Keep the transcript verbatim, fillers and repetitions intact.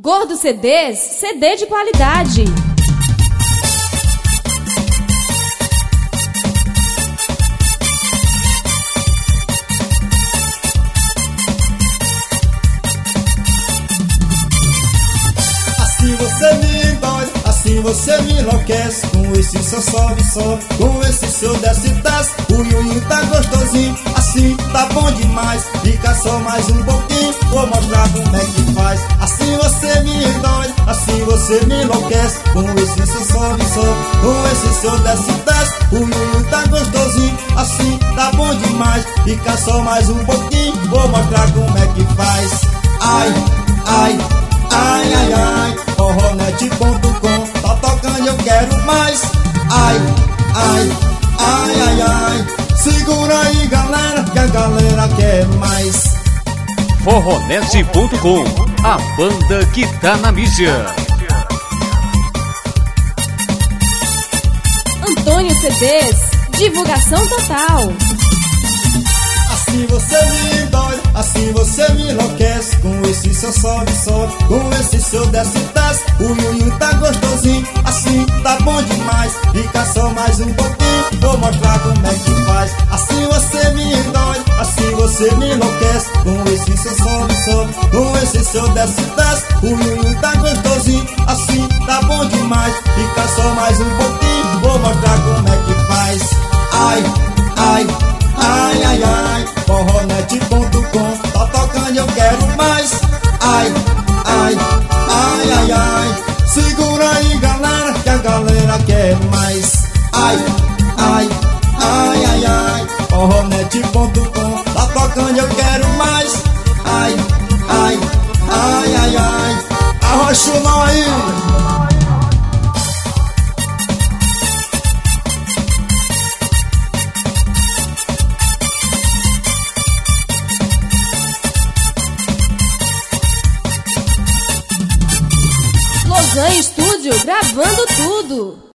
Gordo C Ds, C D de qualidade. Assim você me dói, assim você me enlouquece. Com esse seu sobe, sobe, com esse seu desce, desce. O iuiu tá gostosinho, assim tá bom demais. Fica só mais um pouquinho, vou mostrar como é que faz. Assim você me dói, assim você me enlouquece. Com esse seu sobe, sobe, com esse seu desce, desce. O iuiu tá gostosinho, assim tá bom demais. Fica só mais um pouquinho, vou mostrar como é que faz. Ai, ai, ai, ai, ai. Forronet ponto com, tá tocando, eu quero mais. Ai, ai, ai, ai, ai. Segura aí, galera, que a galera quer mais. Forronet ponto com, a banda que tá na mídia. Antônio C Ds, divulgação total. Assim você me dói, assim você me enlouquece. Com esse seu sobe, sobe, com esse seu desce, desce. O iuiu tá gostosinho, assim tá bom demais. Fica só mais um pouquinho, vou mostrar como é que faz. Assim você me dói, assim você me enlouquece. Com esse seu sobe, sobe, com esse seu desce, desce. O iuiu tá gostosinho, assim tá bom demais. Fica só mais um pouquinho, vou mostrar como é que faz. Ai, ai, ai, ai, ai. Forronet ponto com, tá tocando, eu quero mais. Ai, ai, ai, ai, ai. Segura aí, galera, que a galera quer mais. Ai, ai, ai, ai, ai. Forronet ponto com, tá tocando, eu quero mais. Ai, ai, ai, ai, ai. Arrocha o nó aí. Losan Estúdio, gravando tudo.